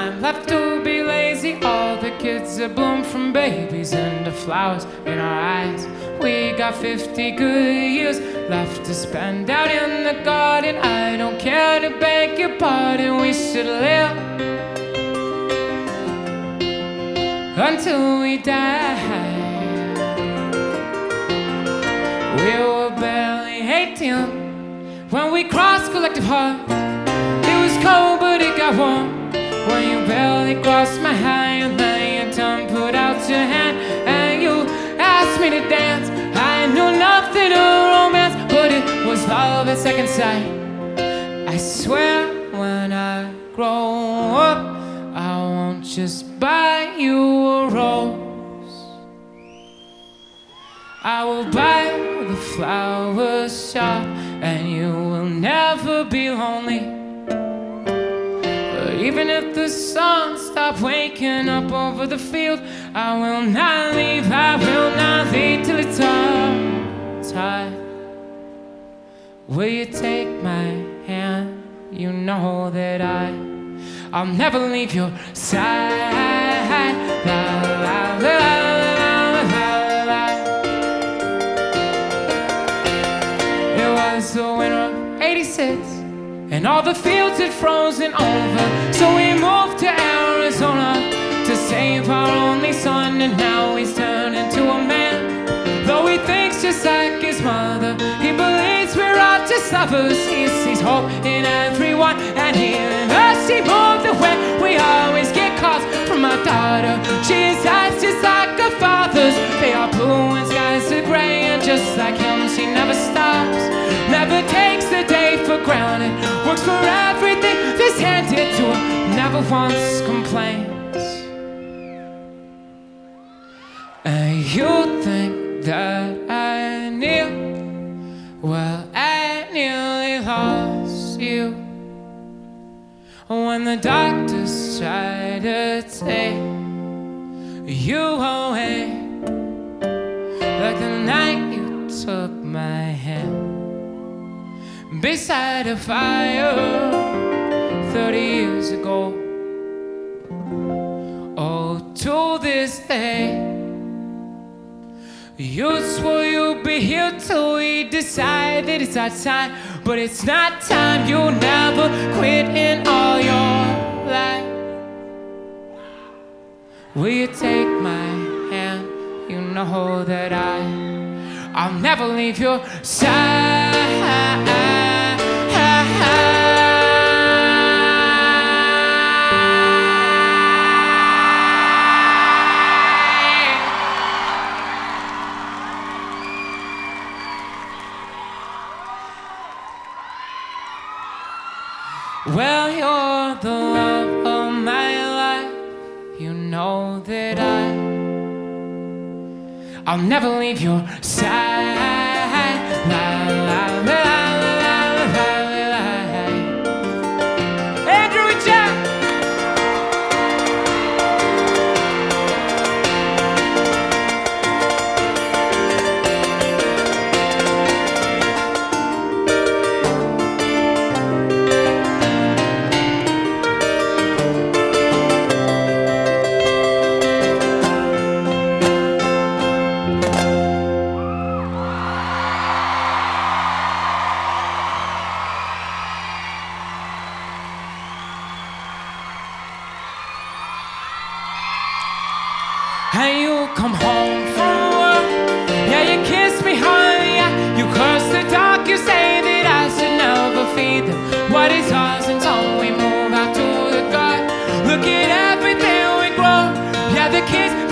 time left to be lazy. All the kids that bloom from babies into flowers in our eyes. We got 50 good years left to spend out in the garden. I don't care to beg your pardon. We should live until we die. We were barely 18 when we crossed collective heart. It was cold but it got warm when you barely crossed my hand. Then you turned, put out your hand, and you asked me to dance. I knew nothing of romance, but it was love at second sight. I swear when I grow up, I won't just buy you a rose. I will buy the flower shop, and you will never be lonely. Even if the sun stops waking up over the field, I will not leave, I will not leave till it's all tied. Will you take my hand? You know that I'll never leave your side. La, la, la, la, la, la. It was the winter of '86, and all the fields had frozen over. So we moved to Arizona to save our only son. And now he's turned into a man. Though he thinks just like his mother, he believes we're all just lovers. He sees hope in everyone, and he and us, she moved away. We always get calls from my daughter. She's eyes just like her father's. They are blue and skies are gray, and just like him, she never stops, never takes the day for granted. Works for everything that's handed to her, never once complains. And you think that I knew? Well, I nearly lost you when the doctors tried to take you away. Like the night you took my hand beside a fire 30 years ago. Oh, to this day, you swore you'd be here till we decide that it's our time. But it's not time, you never quit in all your life. Will you take my hand? You know that I'll never leave your side. Well, you're the love of my life. You know that I'll never leave your side. La, la, la, la, la, la, la. Andrew and Jack. And you come home from work, yeah, you kiss me hard, yeah. You curse the dog, you say that I should never feed them what is ours until we move out to the garden. Look at everything we grow, yeah, the kids